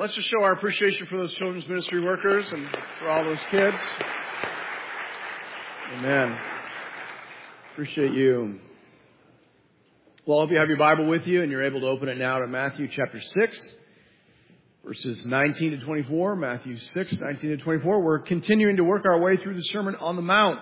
Let's just show our appreciation for those children's ministry workers and for all those kids. Amen. Appreciate you. Well, I hope you have your Bible with you and you're able to open it now to Matthew chapter 6, verses 19 to 24. Matthew 6, 19 to 24. We're continuing to work our way through the Sermon on the Mount.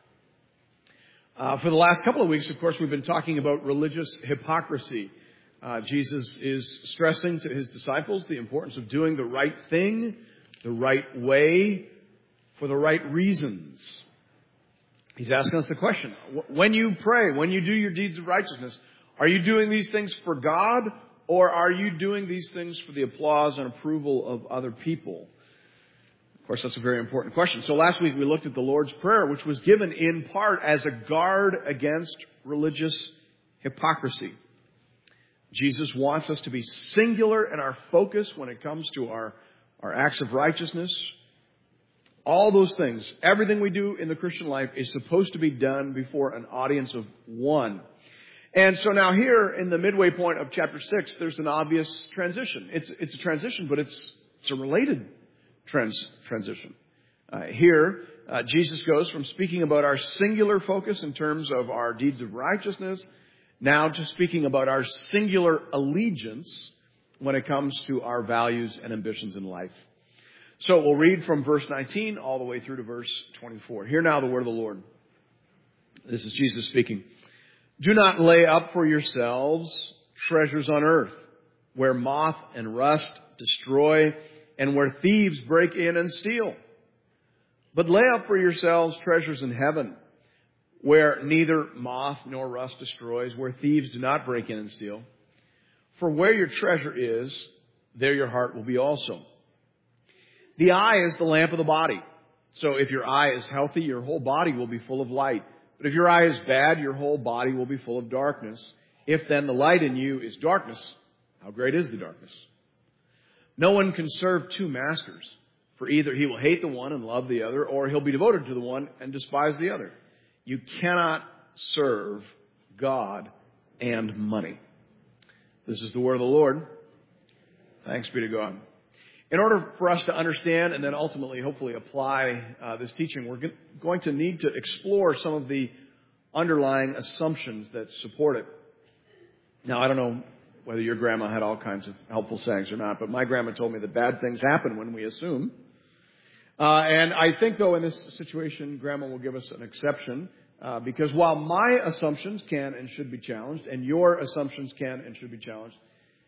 For the last couple of weeks, of course, we've been talking about religious hypocrisy. Jesus is stressing to his disciples the importance of doing the right thing, the right way, for the right reasons. He's asking us the question, when you pray, when you do your deeds of righteousness, are you doing these things for God, or are you doing these things for the applause and approval of other people? Of course, that's a very important question. So last week we looked at the Lord's Prayer, which was given in part as a guard against religious hypocrisy. Jesus wants us to be singular in our focus when it comes to our acts of righteousness. All those things, everything we do in the Christian life is supposed to be done before an audience of one. And so now here in the midway point of chapter 6, there's an obvious transition. It's a transition, but it's a related transition. Here, Jesus goes from speaking about our singular focus in terms of our deeds of righteousness now to speaking about our singular allegiance when it comes to our values and ambitions in life. So we'll read from verse 19 all the way through to verse 24. Hear now the word of the Lord. This is Jesus speaking. Do not lay up for yourselves treasures on earth, where moth and rust destroy, and where thieves break in and steal. But lay up for yourselves treasures in heaven, where neither moth nor rust destroys, where thieves do not break in and steal. For where your treasure is, there your heart will be also. The eye is the lamp of the body. So if your eye is healthy, your whole body will be full of light. But if your eye is bad, your whole body will be full of darkness. If then the light in you is darkness, how great is the darkness? No one can serve two masters, for either he will hate the one and love the other, or he'll be devoted to the one and despise the other. You cannot serve God and money. This is the word of the Lord. Thanks be to God. In order for us to understand and then ultimately, hopefully, apply this teaching, we're going to need to explore some of the underlying assumptions that support it. Now, I don't know whether your grandma had all kinds of helpful sayings or not, but my grandma told me that bad things happen when we assume. And I think, though, in this situation, Grandma will give us an exception, because while my assumptions can and should be challenged, and your assumptions can and should be challenged,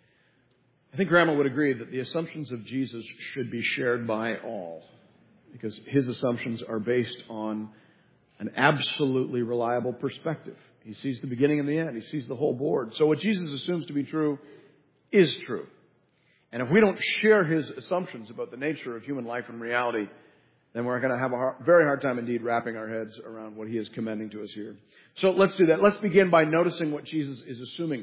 I think Grandma would agree that the assumptions of Jesus should be shared by all, because his assumptions are based on an absolutely reliable perspective. He sees the beginning and the end. He sees the whole board. So what Jesus assumes to be true is true. And if we don't share his assumptions about the nature of human life and reality, then we're going to have a very hard time indeed wrapping our heads around what he is commending to us here. So let's do that. Let's begin by noticing what Jesus is assuming.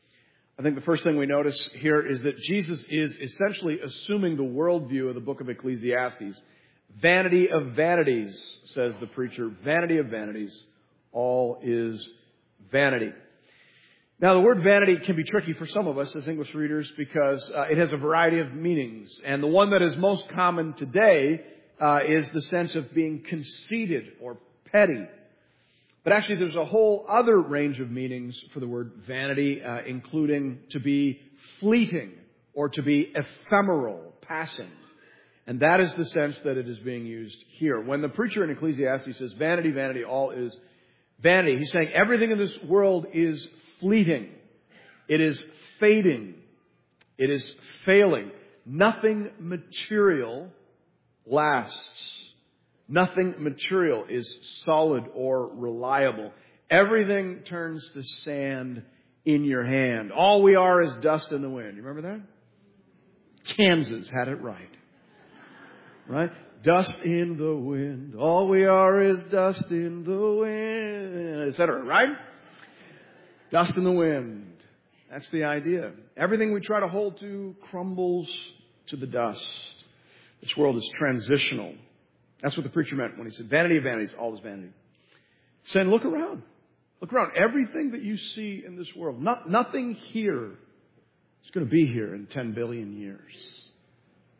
I think the first thing we notice here is that Jesus is essentially assuming the worldview of the book of Ecclesiastes. Vanity of vanities, says the preacher. Vanity of vanities. All is vanity. Now, the word vanity can be tricky for some of us as English readers because it has a variety of meanings. And the one that is most common today is the sense of being conceited or petty. But actually, there's a whole other range of meanings for the word vanity, including to be fleeting or to be ephemeral, passing. And that is the sense that it is being used here. When the preacher in Ecclesiastes says, vanity, vanity, all is vanity, he's saying everything in this world is fleeting. It is fading. It is failing. Nothing material lasts. Nothing material is solid or reliable. Everything turns to sand in your hand. All we are is dust in the wind. You remember that? Kansas had it right. Right? Dust in the wind. All we are is dust in the wind, etc. Right? Dust in the wind. That's the idea. Everything we try to hold to crumbles to the dust. This world is transitional. That's what the preacher meant when he said, vanity of vanities, all is vanity. He's saying, look around. Look around. Everything that you see in this world, nothing here is going to be here in 10 billion years.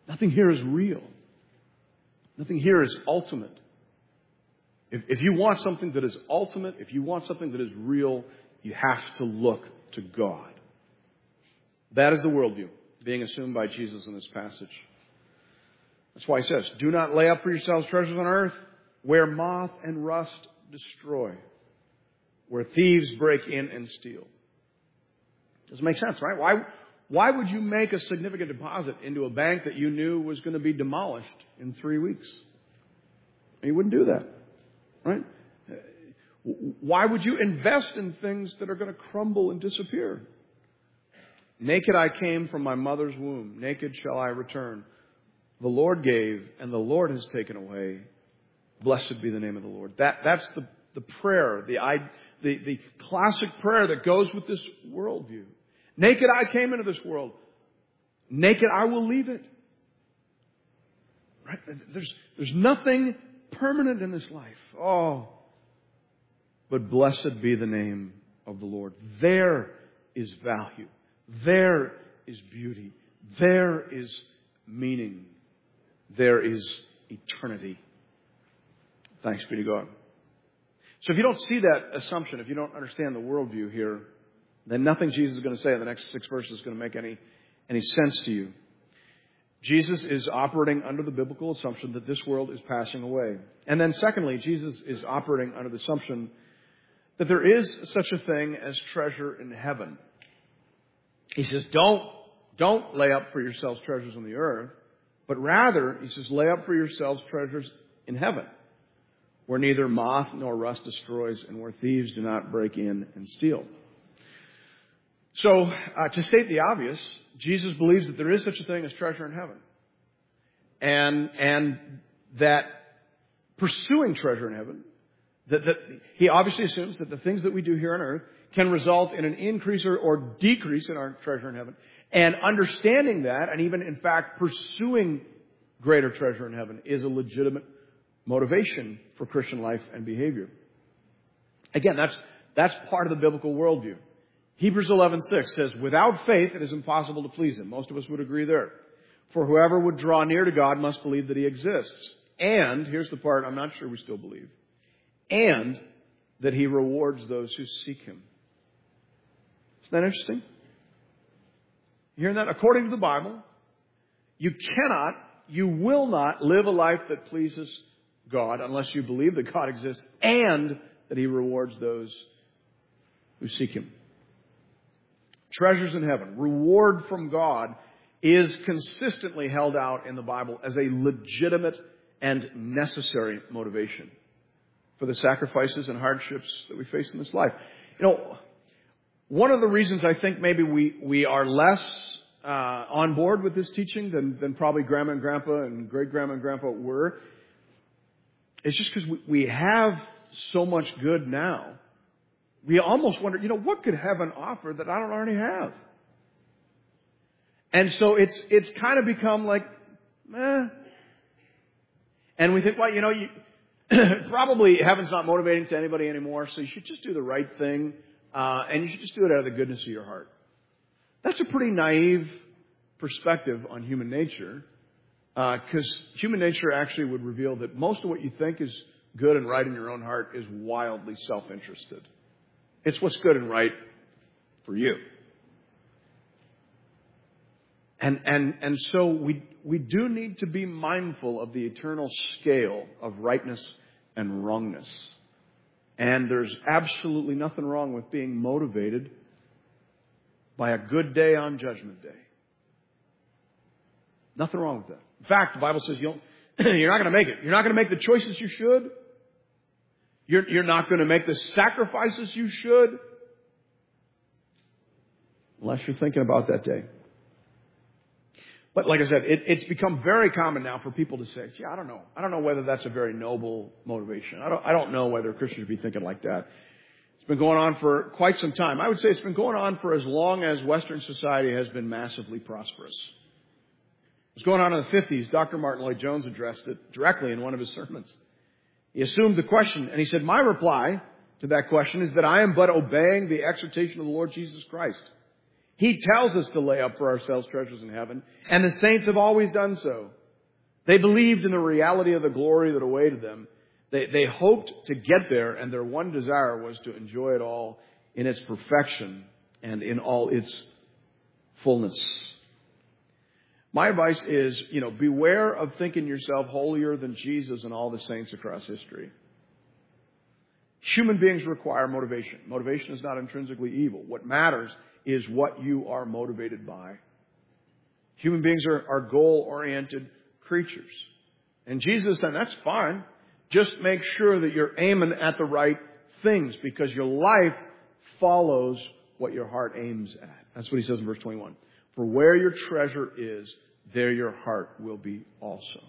Nothing here is real. Nothing here is ultimate. If you want something that is ultimate, if you want something that is real, you have to look to God. That is the worldview being assumed by Jesus in this passage. That's why he says, do not lay up for yourselves treasures on earth where moth and rust destroy, where thieves break in and steal. Doesn't make sense, right? Why would you make a significant deposit into a bank that you knew was going to be demolished in 3 weeks? You wouldn't do that, right? Why would you invest in things that are going to crumble and disappear? Naked I came from my mother's womb. Naked shall I return. The Lord gave, and the Lord has taken away. Blessed be the name of the Lord. That's the prayer, the classic prayer that goes with this worldview. Naked I came into this world. Naked I will leave it. Right? There's nothing permanent in this life. Oh, but blessed be the name of the Lord. There is value. There is beauty. There is meaning. There is eternity. Thanks be to God. So if you don't see that assumption, if you don't understand the worldview here, then nothing Jesus is going to say in the next 6 verses is going to make any sense to you. Jesus is operating under the biblical assumption that this world is passing away. And then secondly, Jesus is operating under the assumption that there is such a thing as treasure in heaven. He says, don't lay up for yourselves treasures on the earth, but rather, he says, lay up for yourselves treasures in heaven, where neither moth nor rust destroys and where thieves do not break in and steal. So, to state the obvious, Jesus believes that there is such a thing as treasure in heaven. And that pursuing treasure in heaven, that he obviously assumes that the things that we do here on earth can result in an increase or decrease in our treasure in heaven. And understanding that, and even in fact pursuing greater treasure in heaven, is a legitimate motivation for Christian life and behavior. Again, that's part of the biblical worldview. Hebrews 11:6 says, without faith it is impossible to please Him. Most of us would agree there. For whoever would draw near to God must believe that He exists. And, here's the part I'm not sure we still believe, and that He rewards those who seek Him. Isn't that interesting? You hearing that? According to the Bible, you will not live a life that pleases God unless you believe that God exists and that He rewards those who seek Him. Treasures in heaven, reward from God, is consistently held out in the Bible as a legitimate and necessary motivation for the sacrifices and hardships that we face in this life. You know, one of the reasons I think maybe we are less on board with this teaching than probably Grandma and Grandpa and Great-Grandma and Grandpa were is just because we have so much good now. We almost wonder, what could heaven offer that I don't already have? And so it's kind of become like, And we think, well, probably heaven's not motivating to anybody anymore, so you should just do the right thing, and you should just do it out of the goodness of your heart. That's a pretty naive perspective on human nature, because human nature actually would reveal that most of what you think is good and right in your own heart is wildly self-interested. It's what's good and right for you. And so we do need to be mindful of the eternal scale of rightness and wrongness. And there's absolutely nothing wrong with being motivated by a good day on Judgment Day. Nothing wrong with that. In fact, the Bible says you're not going to make it. You're not going to make the choices you should. You're not going to make the sacrifices you should. Unless you're thinking about that day. But like I said, it's become very common now for people to say, I don't know. I don't know whether that's a very noble motivation. I don't know whether Christians should be thinking like that. It's been going on for quite some time. I would say it's been going on for as long as Western society has been massively prosperous. It was going on in the 50s. Dr. Martin Lloyd-Jones addressed it directly in one of his sermons. He assumed the question, and he said, my reply to that question is that I am but obeying the exhortation of the Lord Jesus Christ. He tells us to lay up for ourselves treasures in heaven, and the saints have always done so. They believed in the reality of the glory that awaited them. They hoped to get there, and their one desire was to enjoy it all in its perfection and in all its fullness. My advice is, beware of thinking yourself holier than Jesus and all the saints across history. Human beings require motivation. Motivation is not intrinsically evil. What matters is what you are motivated by. Human beings are goal-oriented creatures. And Jesus said, that's fine. Just make sure that you're aiming at the right things, because your life follows what your heart aims at. That's what he says in verse 21. For where your treasure is, there your heart will be also.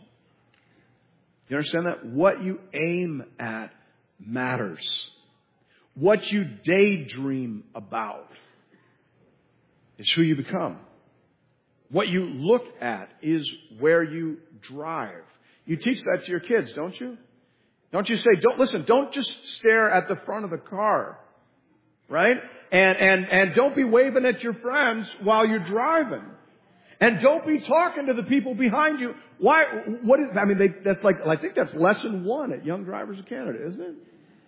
You understand that? What you aim at matters. What you daydream about is who you become. What you look at is where you drive. You teach that to your kids, don't you? Don't you say, don't just stare at the front of the car, right? And don't be waving at your friends while you're driving. And don't be talking to the people behind you. Why? I think that's lesson 1 at Young Drivers of Canada, isn't it?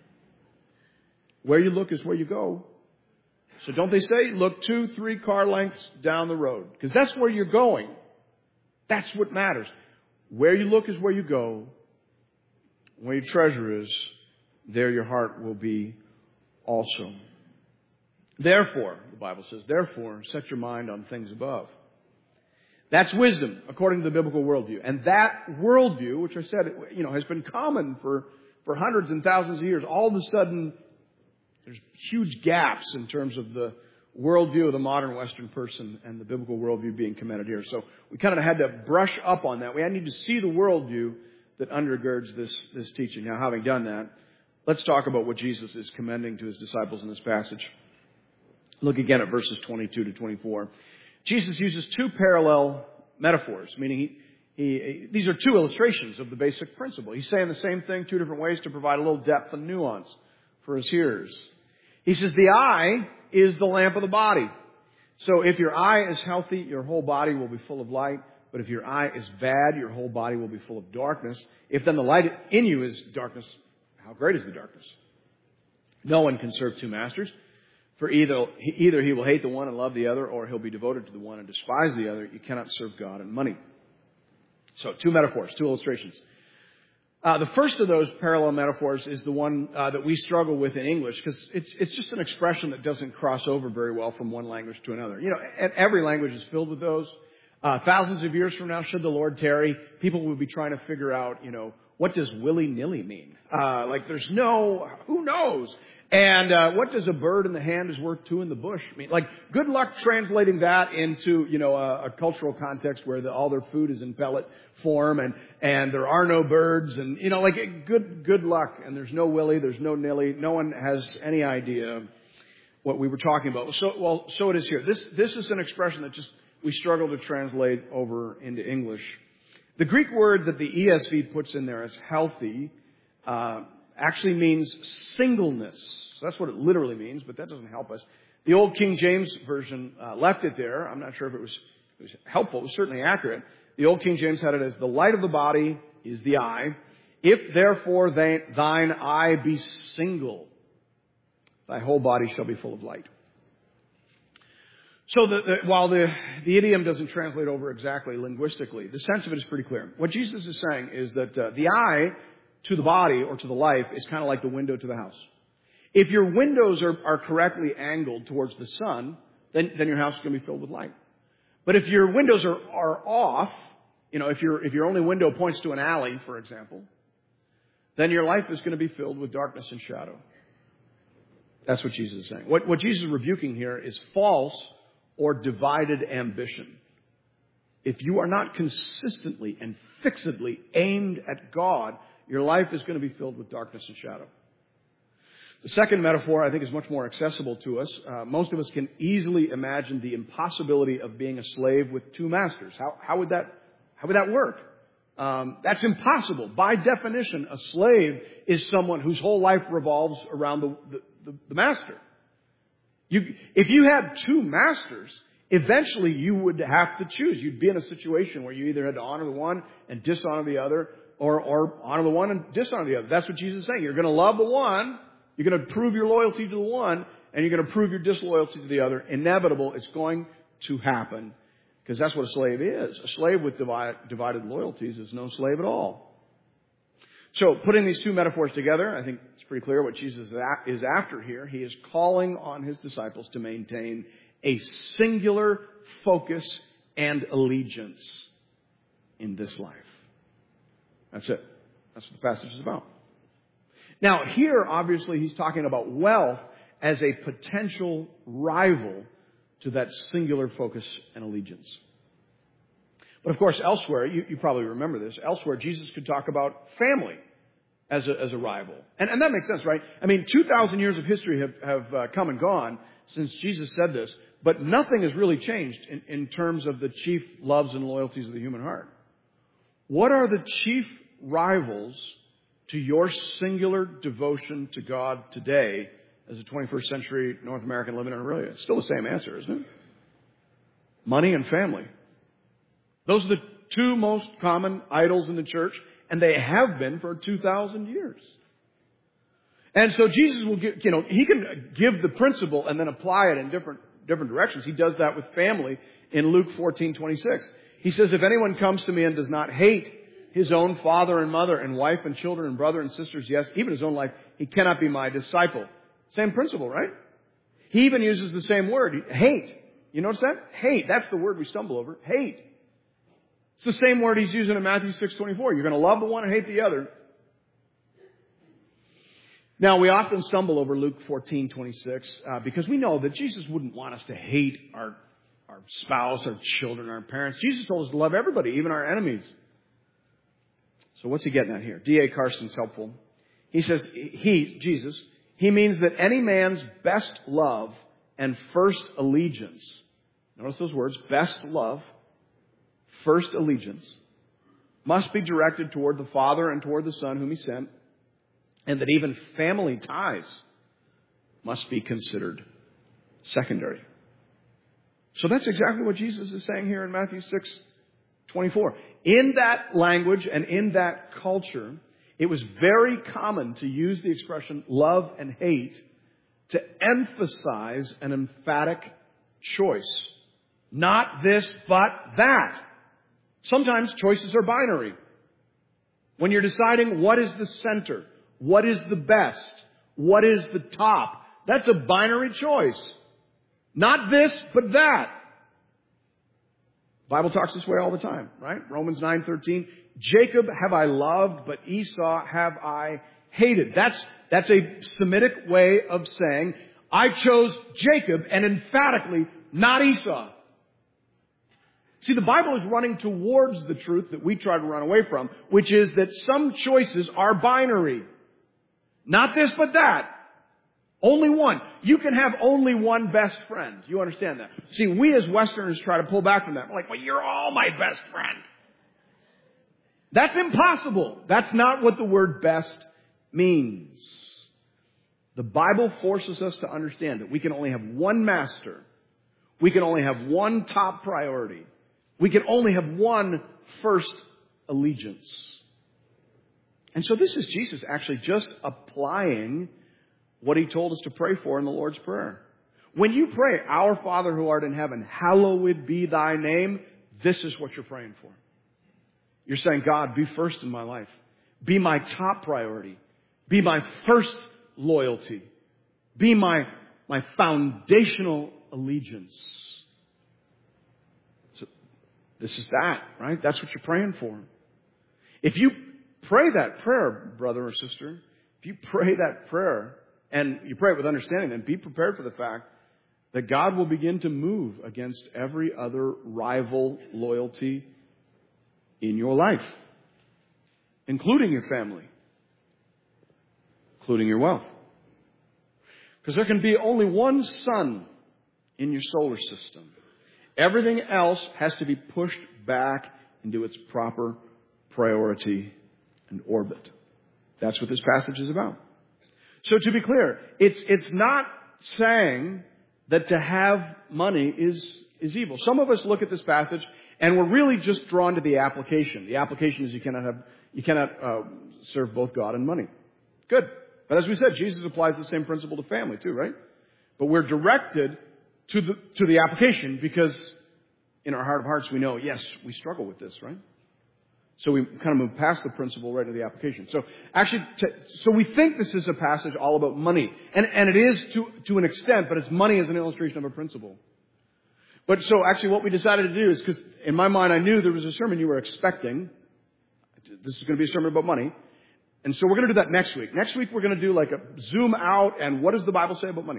Where you look is where you go. So don't they say, look 2-3 car lengths down the road? Because that's where you're going. That's what matters. Where you look is where you go. Where your treasure is, there your heart will be also. Therefore, the Bible says, set your mind on things above. That's wisdom, according to the biblical worldview. And that worldview, which I said, has been common for hundreds and thousands of years, all of a sudden, there's huge gaps in terms of the worldview of the modern Western person and the biblical worldview being commended here. So we kind of had to brush up on that. We need to see the worldview that undergirds this teaching. Now, having done that, let's talk about what Jesus is commending to his disciples in this passage. Look again at verses 22 to 24. Jesus uses 2 parallel metaphors, meaning these are 2 illustrations of the basic principle. He's saying the same thing 2 different ways to provide a little depth and nuance for his hearers. He says the eye is the lamp of the body. So if your eye is healthy, your whole body will be full of light. But if your eye is bad, your whole body will be full of darkness. If then the light in you is darkness, how great is the darkness? No one can serve 2 masters. For either he will hate the one and love the other, or he'll be devoted to the one and despise the other. You cannot serve God and money. So 2 metaphors, 2 illustrations. The first of those parallel metaphors is the one that we struggle with in English, because it's just an expression that doesn't cross over very well from one language to another. Every language is filled with those. Thousands of years from now, should the Lord tarry, people will be trying to figure out, what does willy-nilly mean? Who knows? And what does a bird in the hand is worth 2 in the bush mean? Good luck translating that into, a cultural context where all their food is in pellet form and there are no birds and, good luck. And there's no willy, there's no nilly. No one has any idea what we were talking about. So it is here. This is an expression that we struggle to translate over into English. The Greek word that the ESV puts in there as healthy, actually means singleness. So that's what it literally means, but that doesn't help us. The old King James Version left it there. I'm not sure if it was helpful. It was certainly accurate. The old King James had it as the light of the body is the eye. If therefore thine eye be single, thy whole body shall be full of light. So while the idiom doesn't translate over exactly linguistically, the sense of it is pretty clear. What Jesus is saying is that the eye to the body or to the life is kind of like the window to the house. If your windows are correctly angled towards the sun, then your house is going to be filled with light. But if your windows are off, if your only window points to an alley, for example, then your life is going to be filled with darkness and shadow. That's what Jesus is saying. What Jesus is rebuking here is false or divided ambition. If you are not consistently and fixedly aimed at God, your life is going to be filled with darkness and shadow. The second metaphor, I think, is much more accessible to us. Most of us can easily imagine the impossibility of being a slave with 2 masters. How would that work? That's impossible. By definition, a slave is someone whose whole life revolves around the master. If you have 2 masters, eventually you would have to choose. You'd be in a situation where you either had to honor the one and dishonor the other, or honor the one and dishonor the other. That's what Jesus is saying. You're going to love the one, you're going to prove your loyalty to the one, and you're going to prove your disloyalty to the other. Inevitable, it's going to happen. Because that's what a slave is. A slave with divided loyalties is no slave at all. So, putting these two metaphors together, I think it's pretty clear what Jesus is after here. He is calling on his disciples to maintain a singular focus and allegiance in this life. That's it. That's what the passage is about. Now, here, obviously, he's talking about wealth as a potential rival to that singular focus and allegiance. But of course, elsewhere, you probably remember this, elsewhere Jesus could talk about family as a rival. And that makes sense, right? I mean, 2,000 years of history have come and gone since Jesus said this, but nothing has really changed in terms of the chief loves and loyalties of the human heart. What are the chief rivals to your singular devotion to God today as a 21st century North American living in Aurelia? It's still the same answer, isn't it? Money and family. Those are the two most common idols in the church, and they have been for 2,000 years. And so Jesus will give, he can give the principle and then apply it in different directions. He does that with family in Luke 14:26. He says, if anyone comes to me and does not hate his own father and mother and wife and children and brother and sisters, yes, even his own life, he cannot be my disciple. Same principle, right? He even uses the same word, hate. You notice that? Hate. That's the word we stumble over. Hate. It's the same word he's using in Matthew 6:24. You're going to love the one and hate the other. Now, we often stumble over Luke 14:26 because we know that Jesus wouldn't want us to hate our spouse, our children, our parents. Jesus told us to love everybody, even our enemies. So what's he getting at here? D.A. Carson's helpful. He says, Jesus, he means that any man's best love and first allegiance, notice those words, best love, first allegiance, must be directed toward the Father and toward the Son whom he sent, and that even family ties must be considered secondary. So that's exactly what Jesus is saying here in Matthew 6:24. In that language and in that culture, it was very common to use the expression love and hate to emphasize an emphatic choice. Not this, but that. Sometimes choices are binary. When you're deciding what is the center, what is the best, what is the top, that's a binary choice. Not this, but that. The Bible talks this way all the time, right? Romans 9:13. Jacob have I loved, but Esau have I hated. That's a Semitic way of saying, I chose Jacob and emphatically not Esau. See, the Bible is running towards the truth that we try to run away from, which is that some choices are binary. Not this, but that. Only one. You can have only one best friend. You understand that? See, we as Westerners try to pull back from that. We're like, well, you're all my best friend. That's impossible. That's not what the word best means. The Bible forces us to understand that we can only have one master. We can only have one top priority. We can only have one first allegiance. And so this is Jesus actually just applying what he told us to pray for in the Lord's Prayer. When you pray, Our Father who art in heaven, hallowed be thy name, this is what you're praying for. You're saying, God, be first in my life. Be my top priority. Be my first loyalty. Be my foundational allegiance. So this is that, right? That's what you're praying for. If you pray that prayer, brother or sister, if you pray that prayer, and you pray it with understanding, then be prepared for the fact that God will begin to move against every other rival loyalty in your life, including your family, including your wealth. Because there can be only one sun in your solar system. Everything else has to be pushed back into its proper priority and orbit. That's what this passage is about. So to be clear, it's not saying that to have money is is evil. Some of us look at this passage and we're really just drawn to the application. The application is you cannot serve both God and money. Good. But as we said, Jesus applies the same principle to family too, right? But we're directed to the application because in our heart of hearts we know, yes, we struggle with this, right? So we kind of move past the principle right to the application. So actually, so we think this is a passage all about money. And it is to an extent, but it's money as an illustration of a principle. But so actually what we decided to do is, because in my mind I knew there was a sermon you were expecting. This is going to be a sermon about money. And so we're going to do that next week. Next week we're going to do like a zoom out and what does the Bible say about money?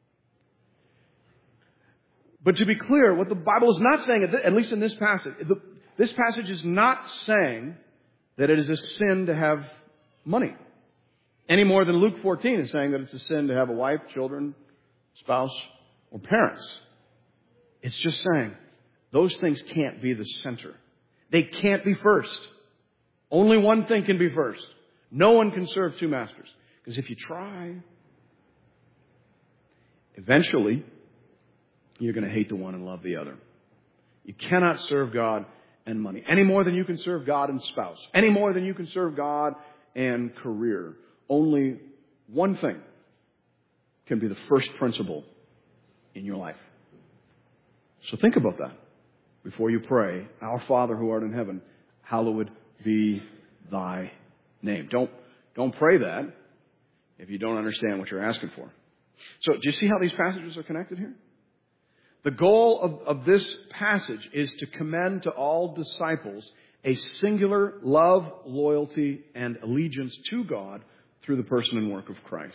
But to be clear, what the Bible is not saying, at least in this passage, this passage is not saying that it is a sin to have money. Any more than Luke 14 is saying that it's a sin to have a wife, children, spouse, or parents. It's just saying those things can't be the center. They can't be first. Only one thing can be first. No one can serve two masters. Because if you try, eventually you're going to hate the one and love the other. You cannot serve God and money any more than you can serve God and spouse, any more than you can serve God and career. Only one thing can be the first principle in your life. So think about that before you pray. Our Father who art in heaven, hallowed be thy name. Don't pray that if you don't understand what you're asking for. So do you see how these passages are connected here? The goal of this passage is to commend to all disciples a singular love, loyalty, and allegiance to God through the person and work of Christ.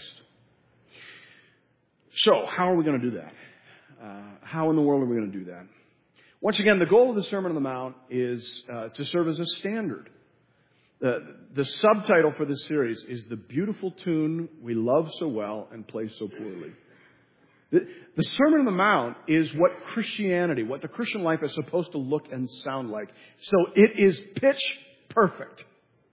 So, how are we going to do that? How in the world are we going to do that? Once again, the goal of the Sermon on the Mount is to serve as a standard. The subtitle for this series is The Beautiful Tune We Love So Well and Play So Poorly. The Sermon on the Mount is what Christianity, what the Christian life is supposed to look and sound like. So it is pitch perfect.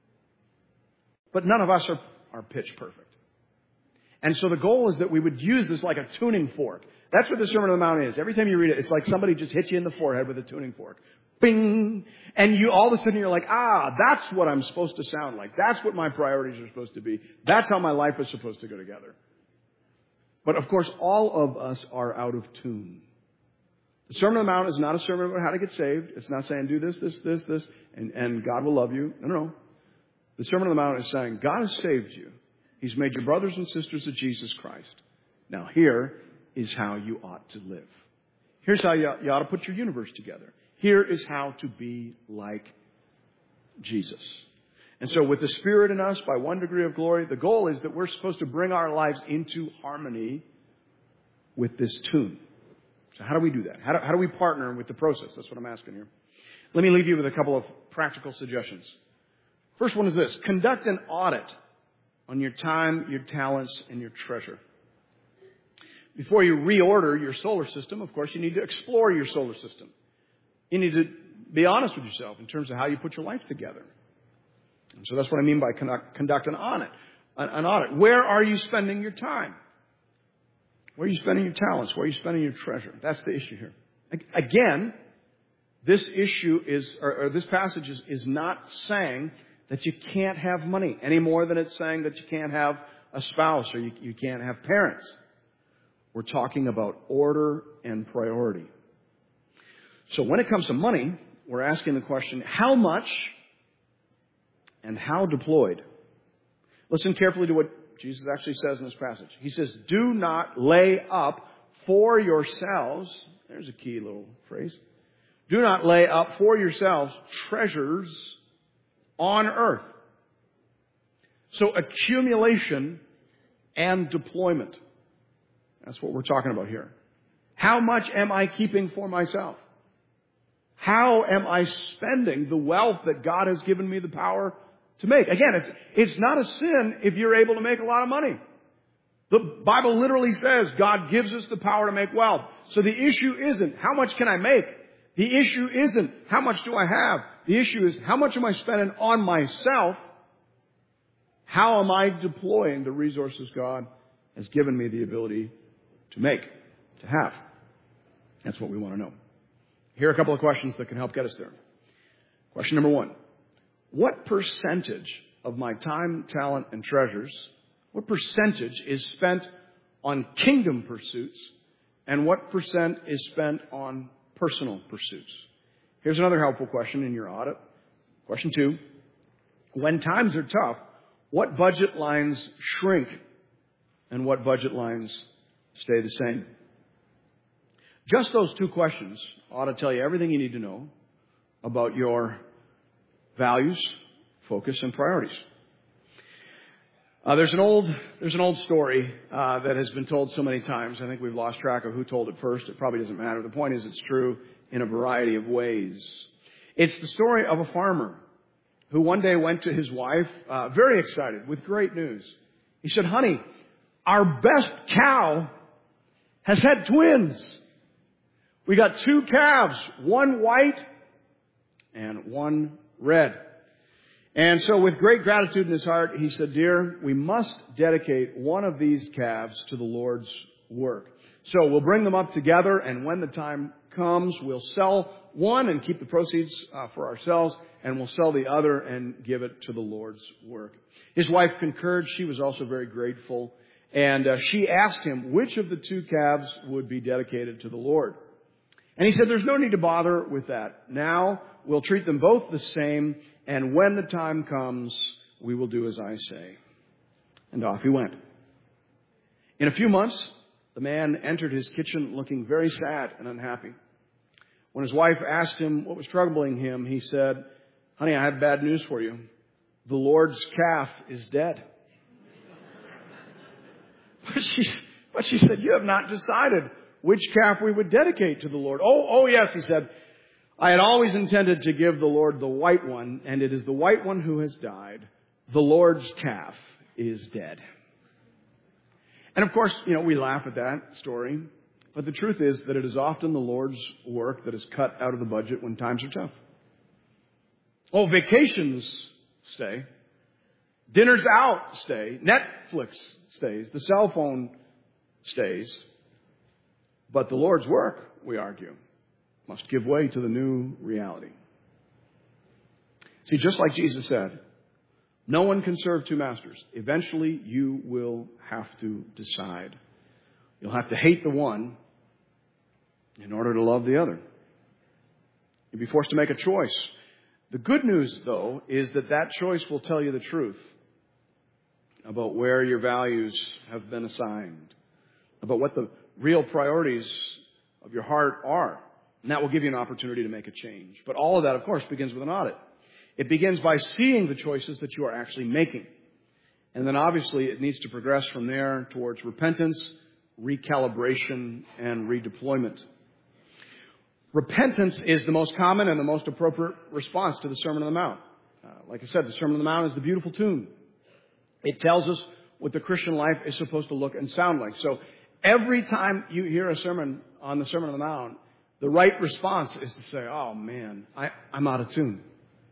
But none of us are pitch perfect. And so the goal is that we would use this like a tuning fork. That's what the Sermon on the Mount is. Every time you read it, it's like somebody just hit you in the forehead with a tuning fork. Bing! And you all of a sudden you're like, that's what I'm supposed to sound like. That's what my priorities are supposed to be. That's how my life is supposed to go together. But of course, all of us are out of tune. The Sermon on the Mount is not a sermon about how to get saved. It's not saying do this, and God will love you. No. The Sermon on the Mount is saying God has saved you. He's made you brothers and sisters of Jesus Christ. Now here is how you ought to live. Here's how you ought to put your universe together. Here is how to be like Jesus. And so with the Spirit in us, by one degree of glory, the goal is that we're supposed to bring our lives into harmony with this tune. So how do we do that? How do we partner with the process? That's what I'm asking here. Let me leave you with a couple of practical suggestions. First one is this. Conduct an audit on your time, your talents, and your treasure. Before you reorder your solar system, of course, you need to explore your solar system. You need to be honest with yourself in terms of how you put your life together. And so that's what I mean by conduct an audit. Where are you spending your time? Where are you spending your talents? Where are you spending your treasure? That's the issue here. Again, this issue this passage is not saying that you can't have money any more than it's saying that you can't have a spouse or you can't have parents. We're talking about order and priority. So when it comes to money, we're asking the question, how much and how deployed? Listen carefully to what Jesus actually says in this passage. He says, do not lay up for yourselves. There's a key little phrase. Do not lay up for yourselves treasures on earth. So accumulation and deployment. That's what we're talking about here. How much am I keeping for myself? How am I spending the wealth that God has given me the power to make? Again, it's not a sin if you're able to make a lot of money. The Bible literally says God gives us the power to make wealth. So the issue isn't how much can I make? The issue isn't how much do I have? The issue is how much am I spending on myself? How am I deploying the resources God has given me the ability to make, to have? That's what we want to know. Here are a couple of questions that can help get us there. Question number 1. What percentage of my time, talent, and treasures, what percentage is spent on kingdom pursuits, and what percent is spent on personal pursuits? Here's another helpful question in your audit. Question 2. When times are tough, what budget lines shrink and what budget lines stay the same? Just those 2 questions ought to tell you everything you need to know about your values, focus, and priorities. There's an old story that has been told so many times. I think we've lost track of who told it first. It probably doesn't matter. The point is it's true in a variety of ways. It's the story of a farmer who one day went to his wife, very excited, with great news. He said, "Honey, our best cow has had twins. We got 2 calves, one white and one red." And so with great gratitude in his heart, he said, "Dear, we must dedicate one of these calves to the Lord's work. So we'll bring them up together, and when the time comes, we'll sell one and keep the proceeds for ourselves, and we'll sell the other and give it to the Lord's work." His wife concurred. She was also very grateful. And she asked him which of the 2 calves would be dedicated to the Lord. And he said, "There's no need to bother with that. Now we'll treat them both the same, and when the time comes, we will do as I say." And off he went. In a few months, the man entered his kitchen looking very sad and unhappy. When his wife asked him what was troubling him, he said, "Honey, I have bad news for you. The Lord's calf is dead." But she said, "You have not decided which calf we would dedicate to the Lord." Oh, yes, he said. "I had always intended to give the Lord the white one, and it is the white one who has died. The Lord's calf is dead." And of course, we laugh at that story. But the truth is that it is often the Lord's work that is cut out of the budget when times are tough. Oh, vacations stay. Dinners out stay. Netflix stays. The cell phone stays. But the Lord's work, we argue, must give way to the new reality. See, just like Jesus said, no one can serve 2 masters. Eventually, you will have to decide. You'll have to hate the one in order to love the other. You'll be forced to make a choice. The good news, though, is that choice will tell you the truth about where your values have been assigned, about what the real priorities of your heart are. And that will give you an opportunity to make a change. But all of that, of course, begins with an audit. It begins by seeing the choices that you are actually making. And then obviously it needs to progress from there towards repentance, recalibration, and redeployment. Repentance is the most common and the most appropriate response to the Sermon on the Mount. Like I said, the Sermon on the Mount is the beautiful tune. It tells us what the Christian life is supposed to look and sound like. So every time you hear a sermon on the Sermon on the Mount, the right response is to say, "Oh man, I'm out of tune."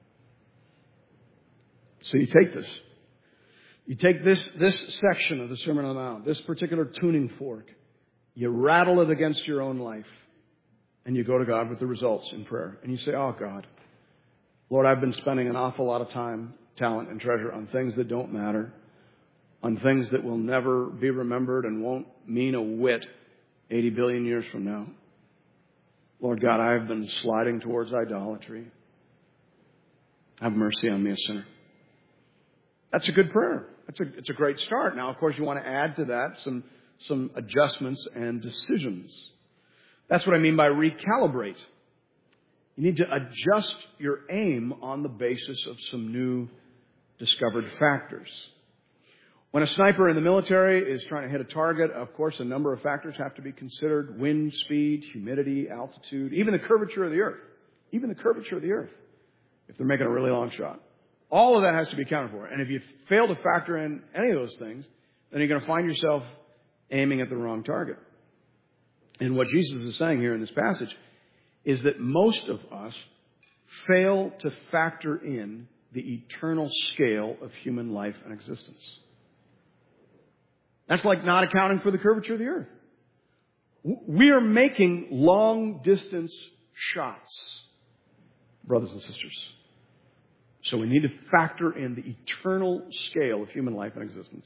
So you take this. You take this section of the Sermon on the Mount, this particular tuning fork, you rattle it against your own life, and you go to God with the results in prayer. And you say, "Oh God, Lord, I've been spending an awful lot of time, talent, and treasure on things that don't matter, on things that will never be remembered and won't mean a whit 80 billion years from now. Lord God, I have been sliding towards idolatry. Have mercy on me, a sinner." That's a good prayer. It's a great start. Now, of course, you want to add to that some adjustments and decisions. That's what I mean by recalibrate. You need to adjust your aim on the basis of some new discovered factors. When a sniper in the military is trying to hit a target, of course, a number of factors have to be considered: wind speed, humidity, altitude, even the curvature of the earth. Even the curvature of the earth, if they're making a really long shot. All of that has to be accounted for. And if you fail to factor in any of those things, then you're going to find yourself aiming at the wrong target. And what Jesus is saying here in this passage is that most of us fail to factor in the eternal scale of human life and existence. That's like not accounting for the curvature of the earth. We are making long-distance shots, brothers and sisters. So we need to factor in the eternal scale of human life and existence.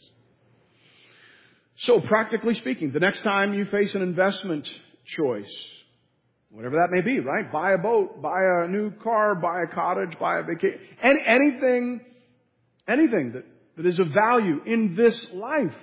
So practically speaking, the next time you face an investment choice, whatever that may be, right? Buy a boat, buy a new car, buy a cottage, buy a vacation, anything that is of value in this life.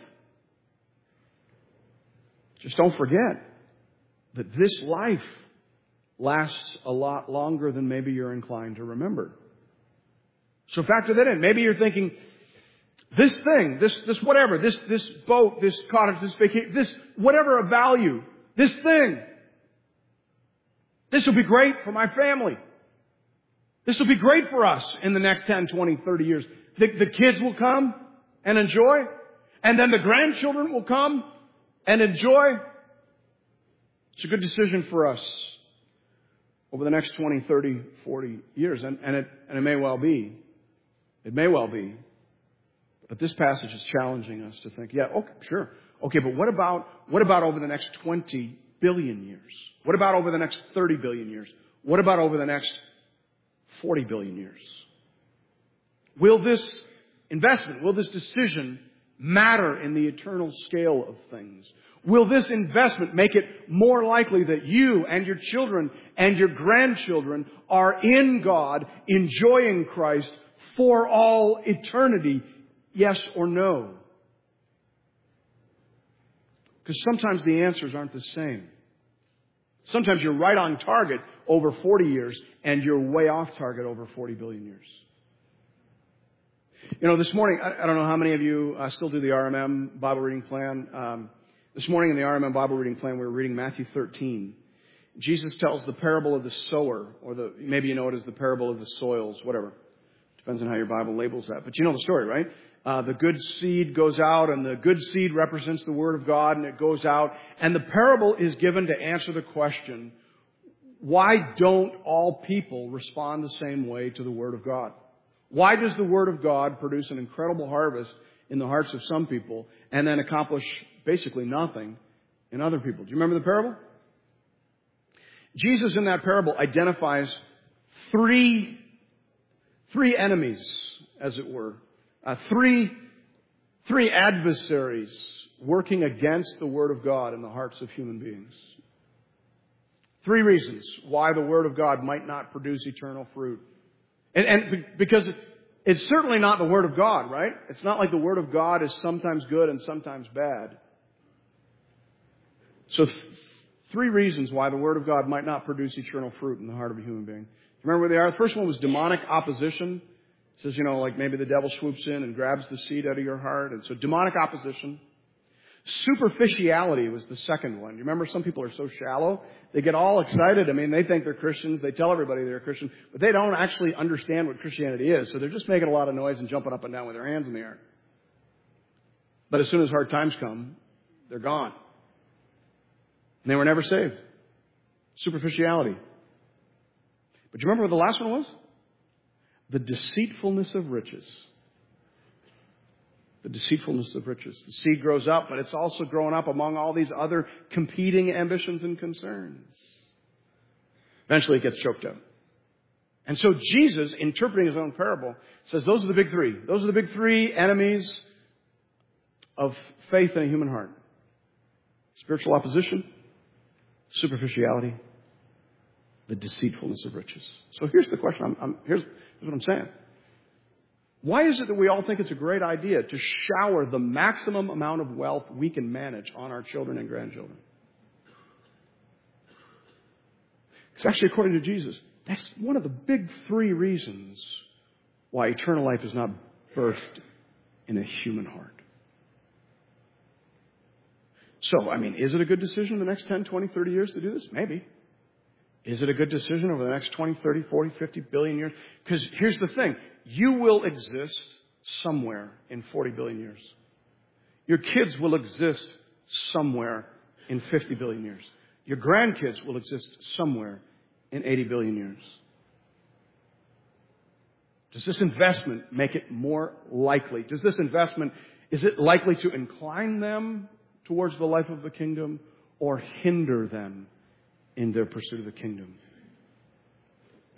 Just don't forget that this life lasts a lot longer than maybe you're inclined to remember. So factor that in. Maybe you're thinking, this thing, this whatever, this boat, this cottage, this vacation, this whatever of value, this thing, this will be great for my family. This will be great for us in the next 10, 20, 30 years. The kids will come and enjoy, and then the grandchildren will come and enjoy. It's a good decision for us over the next 20, 30, 40 years, and it may well be. It may well be. But this passage is challenging us to think, yeah, okay, sure. Okay, but what about over the next 20 billion years? What about over the next 30 billion years? What about over the next 40 billion years? Will this investment, will this decision matter in the eternal scale of things? Will this investment make it more likely that you and your children and your grandchildren are in God, enjoying Christ for all eternity? Yes or no? Because sometimes the answers aren't the same. Sometimes you're right on target over 40 years and you're way off target over 40 billion years. You know, this morning, I don't know how many of you still do the RMM Bible reading plan. This morning in the RMM Bible reading plan, we were reading Matthew 13. Jesus tells the parable of the sower, or maybe you know it as the parable of the soils, whatever. Depends on how your Bible labels that. But you know the story, right? The good seed goes out, and the good seed represents the Word of God, and it goes out. And the parable is given to answer the question, why don't all people respond the same way to the Word of God? Why does the Word of God produce an incredible harvest in the hearts of some people and then accomplish basically nothing in other people? Do you remember the parable? Jesus in that parable identifies three enemies, as it were. Three adversaries working against the Word of God in the hearts of human beings. 3 reasons why the Word of God might not produce eternal fruit. And because it's certainly not the Word of God, right? It's not like the Word of God is sometimes good and sometimes bad. So 3 reasons why the Word of God might not produce eternal fruit in the heart of a human being. Remember where they are? The first one was demonic opposition. It says, like maybe the devil swoops in and grabs the seed out of your heart. And so demonic opposition. Superficiality was the second one. You remember some people are so shallow. They get all excited. I mean, they think they're Christians. They tell everybody they're Christian. But they don't actually understand what Christianity is. So they're just making a lot of noise and jumping up and down with their hands in the air. But as soon as hard times come, they're gone. And they were never saved. Superficiality. But you remember what the last one was? The deceitfulness of riches. The deceitfulness of riches. The seed grows up, but it's also growing up among all these other competing ambitions and concerns. Eventually it gets choked up. And so Jesus, interpreting his own parable, says those are the big 3. Those are the big 3 enemies of faith in a human heart. Spiritual opposition, superficiality, the deceitfulness of riches. So here's the question. Here's what I'm saying. Why is it that we all think it's a great idea to shower the maximum amount of wealth we can manage on our children and grandchildren? Because actually, according to Jesus, that's one of the big 3 reasons why eternal life is not birthed in a human heart. So, is it a good decision in the next 10, 20, 30 years to do this? Maybe. Is it a good decision over the next 20, 30, 40, 50 billion years? Because here's the thing. You will exist somewhere in 40 billion years. Your kids will exist somewhere in 50 billion years. Your grandkids will exist somewhere in 80 billion years. Does this investment make it more likely? Is it likely to incline them towards the life of the kingdom or hinder them in their pursuit of the kingdom?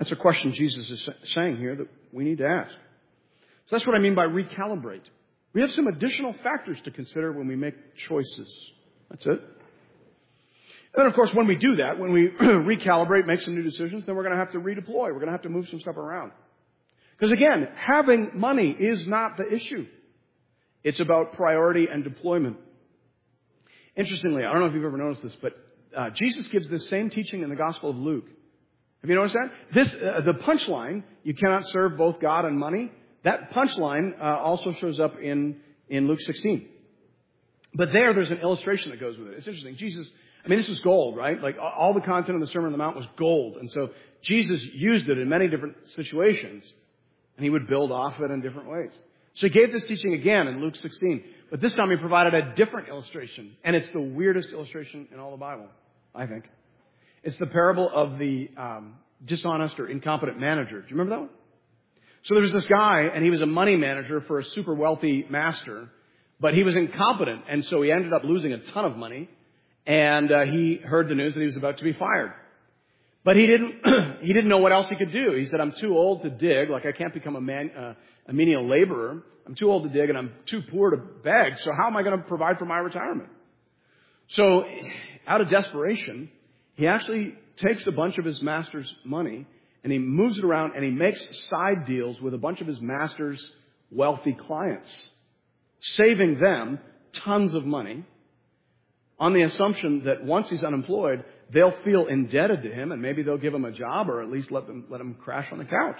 That's a question Jesus is saying here that we need to ask. So that's what I mean by recalibrate. We have some additional factors to consider when we make choices. That's it. And then, of course, when we do that, when we recalibrate, make some new decisions, then we're going to have to redeploy. We're going to have to move some stuff around. Because again, having money is not the issue. It's about priority and deployment. Interestingly, I don't know if you've ever noticed this, but Jesus gives this same teaching in the Gospel of Luke. Have you noticed that? The punchline, you cannot serve both God and money, that punchline also shows up in Luke 16. But there's an illustration that goes with it. It's interesting. This was gold, right? Like all the content of the Sermon on the Mount was gold. And so Jesus used it in many different situations. And he would build off it in different ways. So he gave this teaching again in Luke 16. But this time he provided a different illustration. And it's the weirdest illustration in all the Bible, I think. It's the parable of the dishonest or incompetent manager. Do you remember that one? So there was this guy, and he was a money manager for a super wealthy master. But he was incompetent, and so he ended up losing a ton of money. And he heard the news that he was about to be fired. But he didn't know what else he could do. He said, I'm too old to dig. Like, I can't become a menial laborer. I'm too old to dig, and I'm too poor to beg. So how am I going to provide for my retirement? So out of desperation, he actually takes a bunch of his master's money, and he moves it around, and he makes side deals with a bunch of his master's wealthy clients, saving them tons of money on the assumption that once he's unemployed, they'll feel indebted to him, and maybe they'll give him a job or at least let him crash on the couch.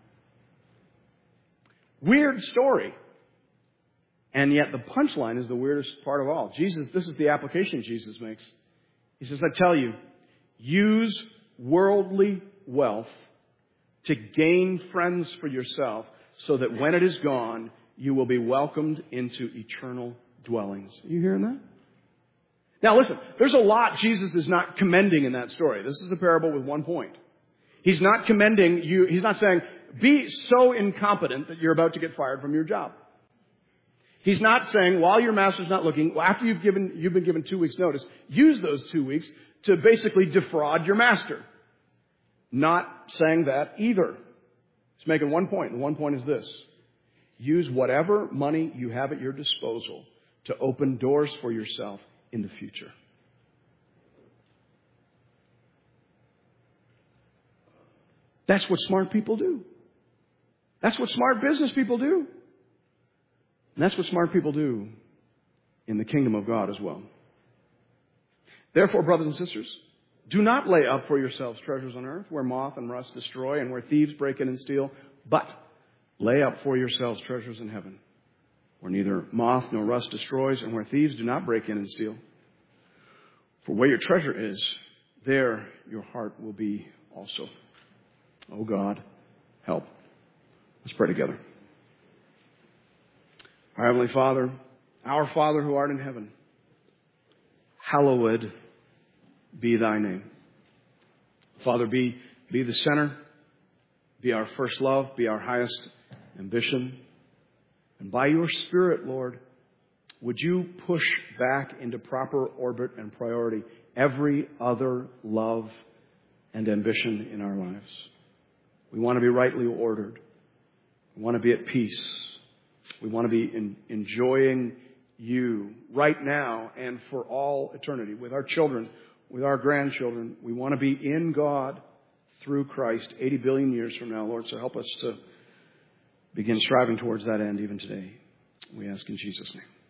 Weird story. And yet the punchline is the weirdest part of all. This is the application Jesus makes. He says, I tell you, use worldly wealth to gain friends for yourself so that when it is gone, you will be welcomed into eternal dwellings. Are you hearing that? Now listen, there's a lot Jesus is not commending in that story. This is a parable with one point. He's not commending you. He's not saying, be so incompetent that you're about to get fired from your job. He's not saying, while your master's not looking, after you've been given 2 weeks notice, use those 2 weeks to basically defraud your master. Not saying that either. He's making one point, and one point is this. Use whatever money you have at your disposal to open doors for yourself in the future. That's what smart people do. That's what smart business people do. And that's what smart people do in the kingdom of God as well. Therefore, brothers and sisters, do not lay up for yourselves treasures on earth where moth and rust destroy and where thieves break in and steal, but lay up for yourselves treasures in heaven, where neither moth nor rust destroys, and where thieves do not break in and steal. For where your treasure is, there your heart will be also. Oh God, help. Let's pray together. Our Heavenly Father, our Father who art in heaven, hallowed be thy name. Father, be the center, be our first love, be our highest ambition. And by your Spirit, Lord, would you push back into proper orbit and priority every other love and ambition in our lives? We want to be rightly ordered. We want to be at peace. We want to be enjoying you right now and for all eternity with our children, with our grandchildren. We want to be in God through Christ 80 billion years from now, Lord. So help us to begin striving towards that end even today. We ask in Jesus' name.